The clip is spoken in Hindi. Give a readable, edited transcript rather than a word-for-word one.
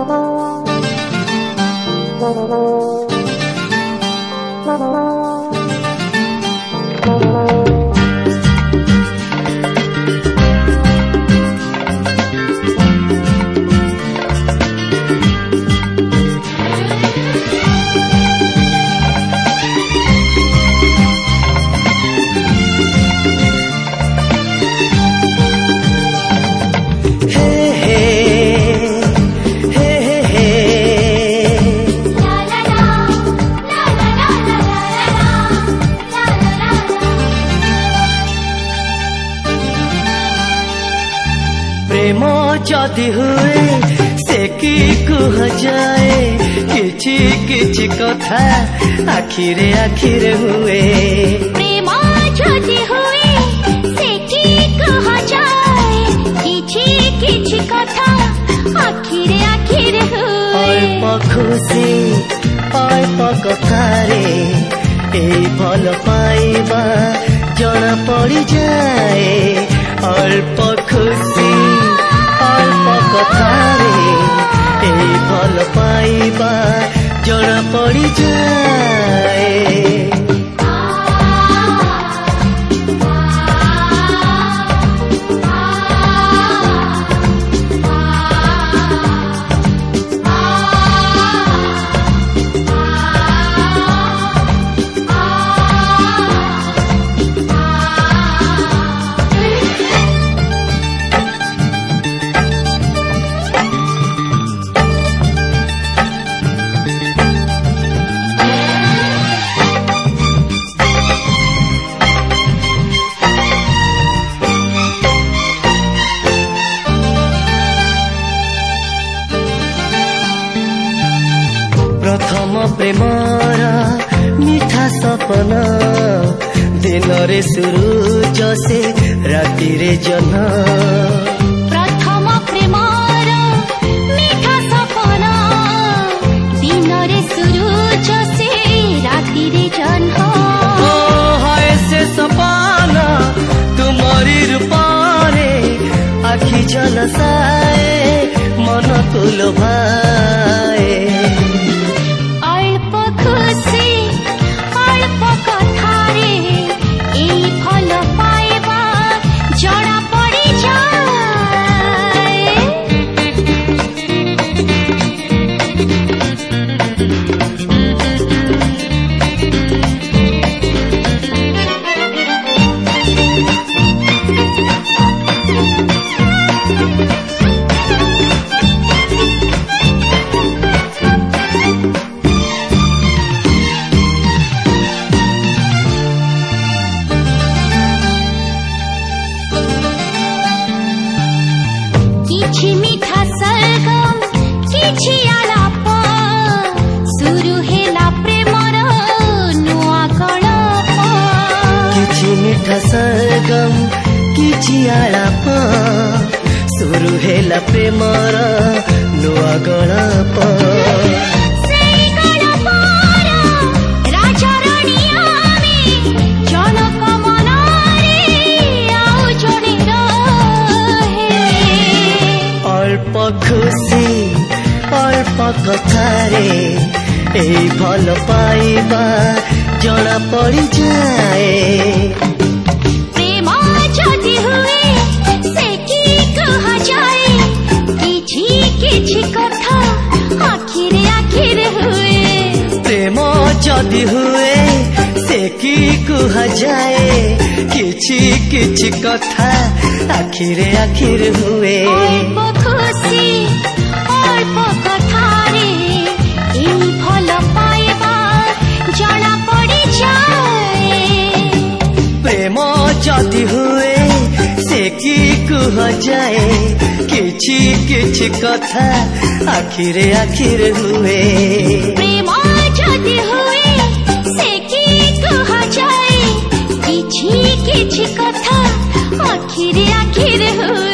जदि हुए से कि कुह जाए किछि किछि कथा आखिरे आखिरे हुए प्रेम जदि हुए से कि कुह जाए किछि किछि कथा आखिरे आखिरे हुए अल्प खुशी अल्प कथारे एई भल पाइबा जଣା पड़ी जाए अल्प खुशी अल्प कथारे एई भल पाइबा जଣା पड़ी जाए प्रथम प्रेमर मीठा सपना दिन रे सूरज से राति रे जह्न प्रथम प्रेमर मीठा सपना दिन रे सूरज से राति रे जह्न हाय से सपना तुम्हारी रूपारे आखि झलसाए मन को लोभाए किछि मीठा सरगम किछि आलाप सुरु हेला प्रेमर नुआ गळप किछि मीठा सरगम किछि आलाप सुरु हेला प्रेमर नुआ गळप खुशी अल्प कथारे एई भल पाइबा जଣା पड़ी जाए प्रेम जदि हुए से कि कह जाए किछि किछि कथा आखिरे आखिरे हुए प्रेम जदि हुए से कि कह जाए किछि किछि कथा आखिरे आखिरे हुए खुशी अल्प कथारे एई भल पाइबा जଣା पड़ी जाए प्रेम जदि हुए से कि कह जाए किछि किछि कथा आखिरे आखिरे हुए प्रेम जदि हुए से कि कह जाए किछि किछि कथा आखिरे आखिरे हुए।